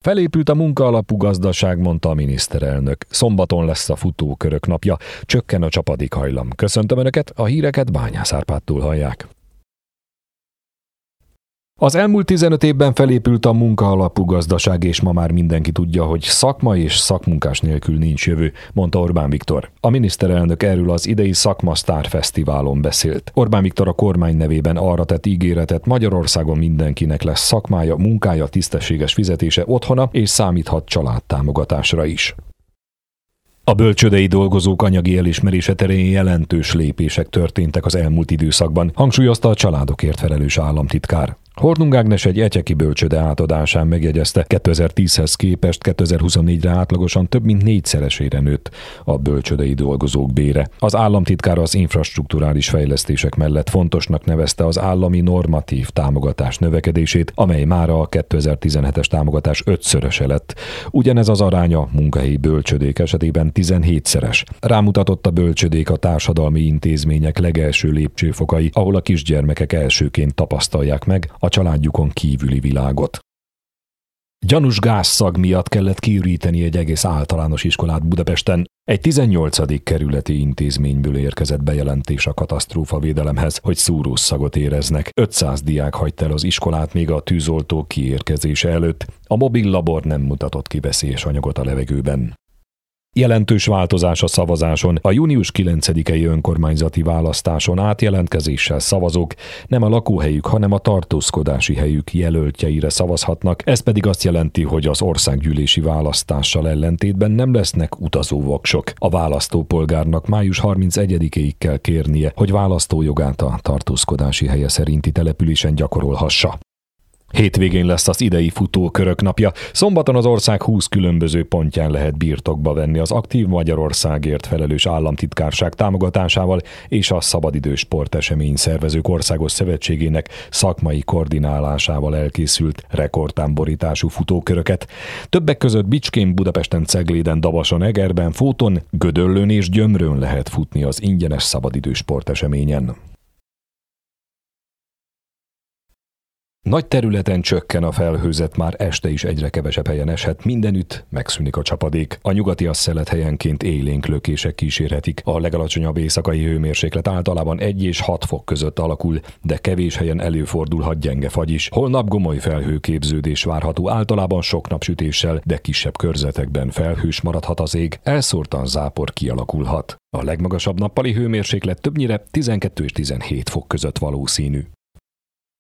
Felépült a munkaalapú gazdaság, mondta a miniszterelnök. Szombaton lesz a futókörök napja, csökken a csapadékhajlam. Köszöntöm Önöket, a híreket Bányász Árpádtól hallják. Az elmúlt 15 évben felépült a munkaalapú gazdaság, és ma már mindenki tudja, hogy szakma és szakmunkás nélkül nincs jövő, mondta Orbán Viktor. A miniszterelnök erről az idei Szakma Sztár Fesztiválon beszélt. Orbán Viktor a kormány nevében arra tett ígéretet, Magyarországon mindenkinek lesz szakmája, munkája, tisztességes fizetése, otthona, és számíthat családtámogatásra is. A bölcsődei dolgozók anyagi elismerése terén jelentős lépések történtek az elmúlt időszakban, hangsúlyozta a családokért felelős államtitkár. Hornung Ágnes egy etyeki bölcsőde átadásán megjegyezte, 2010-hez képest 2024-re átlagosan több mint 4-szeresére nőtt a bölcsődei dolgozók bére. Az államtitkár az infrastrukturális fejlesztések mellett fontosnak nevezte az állami normatív támogatás növekedését, amely mára a 2017-es támogatás 5-szöröse lett. Ugyanez az aránya munkahelyi bölcsődék esetében 17-szeres. Rámutatott a bölcsődék a társadalmi intézmények legelső lépcsőfokai, ahol a kisgyermekek elsőként tapasztalják meg a családjukon kívüli világot. Gyanús gázszag miatt kellett kiüríteni egy egész általános iskolát Budapesten. Egy 18. kerületi intézményből érkezett bejelentés a katasztrófavédelemhez, hogy szúrószagot éreznek. 500 diák hagyta el az iskolát még a tűzoltó kiérkezése előtt. A mobil labor nem mutatott ki veszélyes anyagot a levegőben. Jelentős változás a szavazáson. A június 9-i önkormányzati választáson átjelentkezéssel szavazók nem a lakóhelyük, hanem a tartózkodási helyük jelöltjeire szavazhatnak. Ez pedig azt jelenti, hogy az országgyűlési választással ellentétben nem lesznek utazóvoksok. A választópolgárnak május 31-ig kell kérnie, hogy választójogát a tartózkodási helye szerinti településen gyakorolhassa. Hétvégén lesz az idei futókörök napja. Szombaton az ország 20 különböző pontján lehet birtokba venni az Aktív Magyarországért felelős államtitkárság támogatásával és a Szabadidős Sportesemény Szervezők Országos Szövetségének szakmai koordinálásával elkészült rekordtámborítású futóköröket. Többek között Bicskén, Budapesten, Cegléden, Davason, Egerben, Fóton, Gödöllőn és Gyömrön lehet futni az ingyenes szabadidős sporteseményen. Nagy területen csökken a felhőzet, már este is egyre kevesebb helyen eshet, mindenütt megszűnik a csapadék. A nyugati asszelet helyenként élénk lökések kísérhetik. A legalacsonyabb éjszakai hőmérséklet általában 1 és 6 fok között alakul, de kevés helyen előfordulhat gyenge fagy is. Holnap gomoly felhőképződés várható, általában sok napsütéssel, de kisebb körzetekben felhős maradhat az ég, elszórtan zápor kialakulhat. A legmagasabb nappali hőmérséklet többnyire 12 és 17 fok között valószínű.